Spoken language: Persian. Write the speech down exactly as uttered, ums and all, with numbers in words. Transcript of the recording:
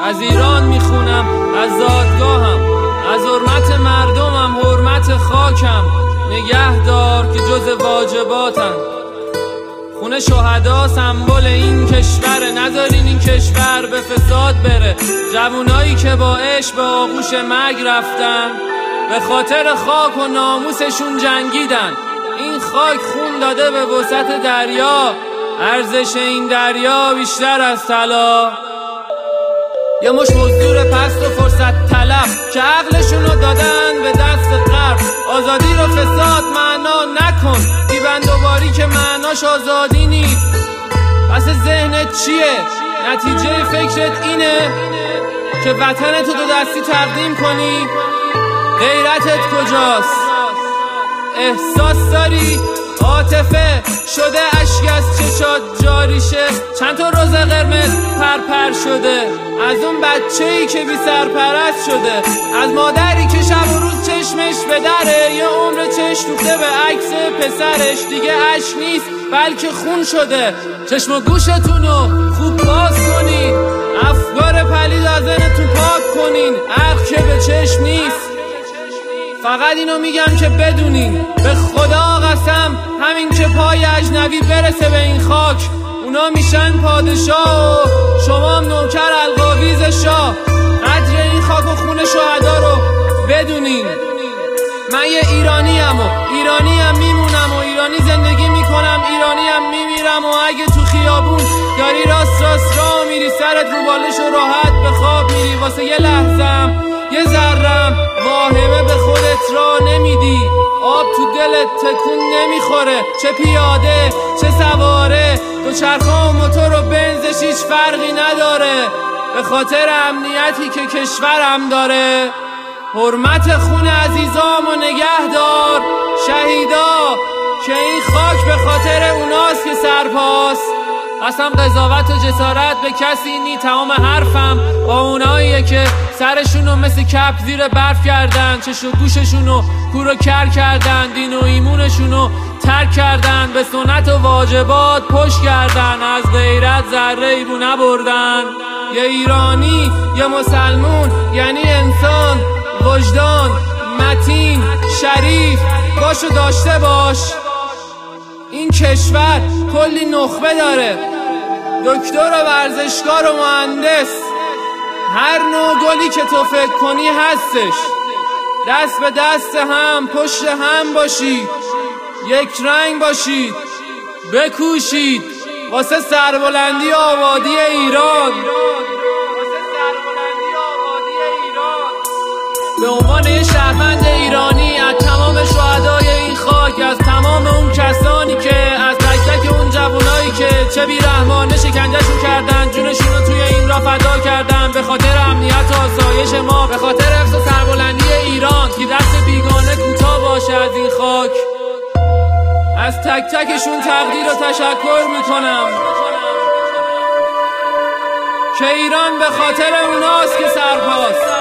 از ایران میخونم، از زادگاهم، از حرمت مردمم، حرمت خاکم نگه دار که جز واجباتن. خونه شهدا سمبل این کشوره، نذارین این کشور به فساد بره. جوونایی که با عشق به آغوش مرگ رفتن، به خاطر خاک و ناموسشون جنگیدن. این خاک خون داده به وسط دریا، ارزش این دریا بیشتر از طلا. یه مش مزدور پست و فرصت طلب که عقلشونو دادن به دست غرب. آزادی رو فساد معنا نکن، دیوندوباری که معناش آزادی نیست. پس ذهنت چیه؟ نتیجه فکرت اینه که وطنت رو دو دستی تقدیم کنی؟ غیرتت کجاست؟ احساس داری؟ عاطفه شده اشک از چشات جاری شه؟ چند تا روز قرمز پرپر شده از اون بچه‌ای که بی سرپرست شده، از مادری که شب و روز چشمش به دره، یه عمر چشم دوخته به عکس پسرش. دیگه اشک نیست بلکه خون شده. چشم و گوشتونو خوب باز کنین، افکار پلید از ذهنتون پاک کنین. عقل که به چشم نیست. فقط اینو میگم که بدونین، به خدا قسم همین که پای اجنبی برسه به این خاک، اونا میشن پادشاه و شما هم نوکر القاویز شاه. قدر این خاک و خون شهدا رو بدونین. من یه ایرانی ام و ایرانی هم میمونم و ایرانی زندگی میکنم، ایرانی هم میمیرم. و اگه تو خیابون داری راست راست راه میری، سرت رو بالش و راحت به خواب میری، واسه یه لحظم یه ذرم واهمه به خودت را نمیدی. آب تو دلت تکون نمیخوره، چه پیاده چه سواره، دو چرخه و موتور و بنزش هیچ فرقی نداره. به خاطر امنیتی که کشورم داره، حرمت خون عزیزام و نگه دار. شهیدا که این خاک به خاطر اوناست که سرپاست. قسم قضاوت و جسارت به کسی نی، تمام حرفم با اوناییه که سرشونو مثل کپ زیر برف کردن، چش و گوششونو کور و کر کردن، دین و ایمونشونو ترک کردن، به سنت و واجبات پشت کردن، از غیرت ذره ای رو نبردن. یه ایرانی یه مسلمون یعنی انسان، وجدان، متین، شریف باش و داشته باش. این کشور کلی نخبه داره، دکتر و ورزشکار و مهندس، هر نوع گلی که تو فکر کنی هستش. دست به دست هم پشت هم باشید، یک رنگ باشید، بکوشید واسه سربلندی آبادی ایران. به عنوان یه شهروند ایرانی، از تمام شهدای این خاک، از تمام اون کسانی که از تک تک اون جوانایی که چه بی‌رحمانه شکنجهشون کردن، جونشون رو توی این راه فدا کردن، به خاطر امنیت و آسایش ما، به خاطر حفظ و سربلندی ایران، که دست بیگانه کوتاه باشه از این خاک. از تک تکشون تقدیر و تشکر میکنم که ایران به خاطر اوناست که سرپاست.